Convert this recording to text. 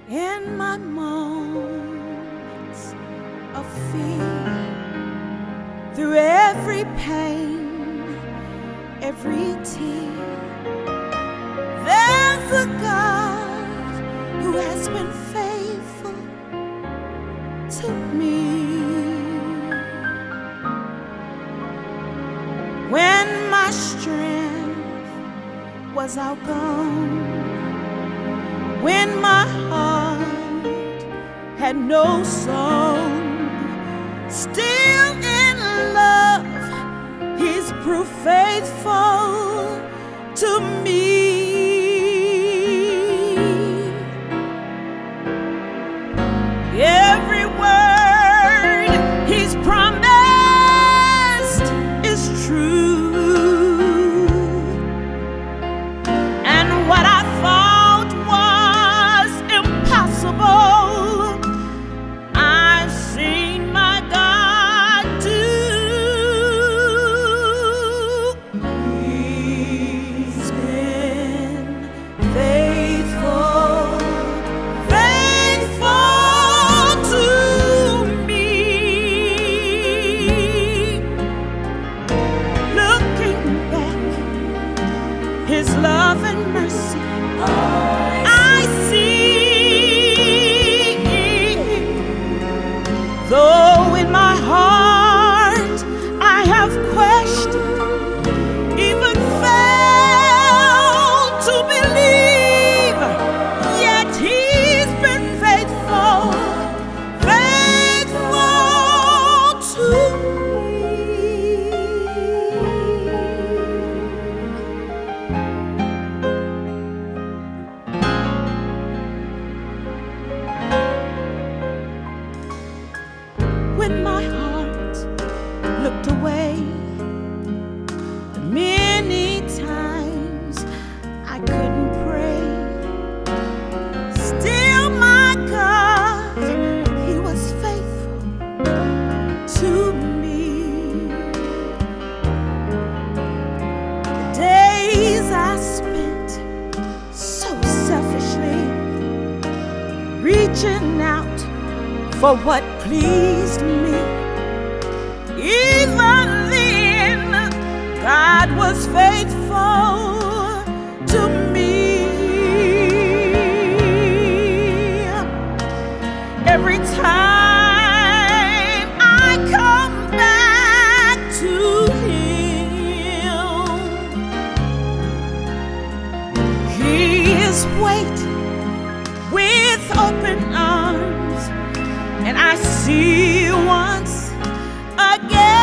in my moments of fear, through every pain, every tear. There's a God who has been faithful to me. When my strength was outgone, when my heart had no song, still in love, He's proved faithful to me. Every word He's promised is true, and what I thought was impossible, I've seen my God do. He's been faithful, faithful to me. Looking back, His love and mercy I see, though in my heart I have questioned, even failed to believe, yet He's been faithful, faithful to when my heart looked away, the many times I couldn't pray, still my God, He was faithful to me. The days I spent so selfishly, reaching out for what pleased me, even then God was faithful to me. Every time I come back to Him, He is waiting with open arms, and I see once again